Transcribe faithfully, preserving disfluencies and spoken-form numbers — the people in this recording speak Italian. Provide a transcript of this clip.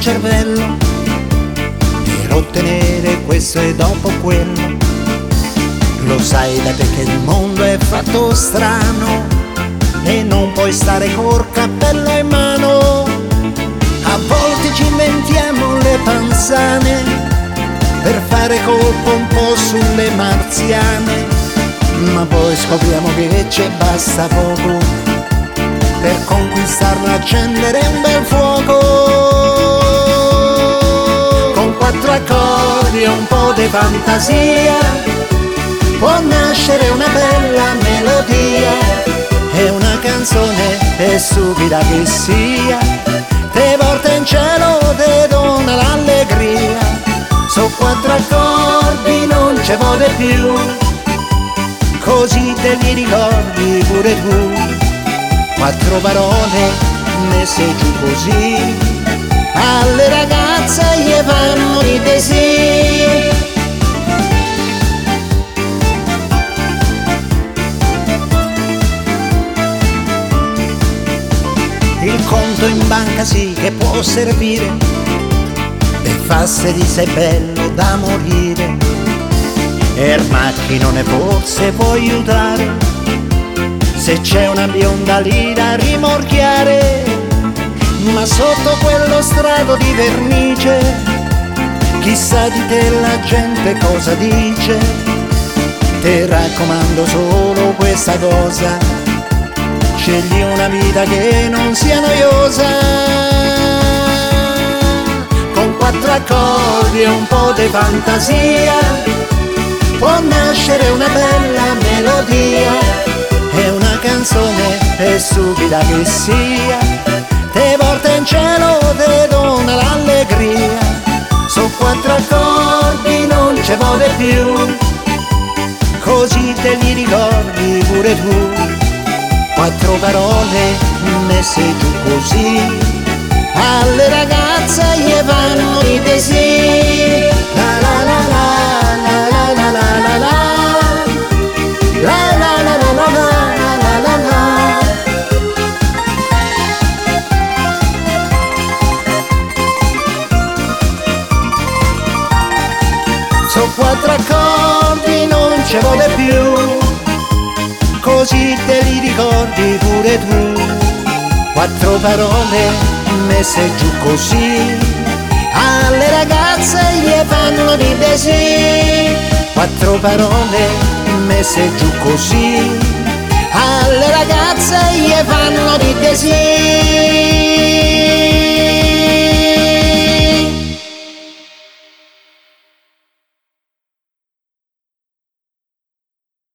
cervello per ottenere questo e dopo quello. Lo sai da te che il mondo è fatto strano e non puoi stare col cappello in mano. A volte ci inventiamo le panzane per fare colpo un po' sulle marziane, ma poi scopriamo che ci basta poco per conquistarla, accendere un bel fuoco. Con quattro accordi e un po' di fantasia può nascere una bella melodia, e una canzone è stupida che sia, te porta in cielo, te dona l'allegria. Su quattro accordi non ce vuole più, così te li ricordi pure tu. Quattro parole messe giù così, alle ragazze gli fanno i desi. Il conto in banca sì che può servire per farsi di sei bello da morire, e il macchinone forse può aiutare se c'è una bionda lì da rimorchiare, ma sotto quello strato di vernice chissà di te la gente cosa dice. Ti raccomando solo questa cosa: scegli una vita che non sia noiosa. Con quattro accordi e un po' di fantasia può nascere una bella melodia, e una canzone è stupida che sia, te porta in cielo, te dona l'allegria. Su quattro accordi non ce vuole più, così te li ricordi pure tu. Quattro parole messe giù così, alle ragazze gli vanno i desi. La la la la la la la la la la la la la la la la la. Su quattro accordi non ce vuole più, così te li ricordi pure tu. Quattro parole messe giù così, alle ragazze gli fanno di desi. Quattro parole messe giù così, alle ragazze gli fanno di desi.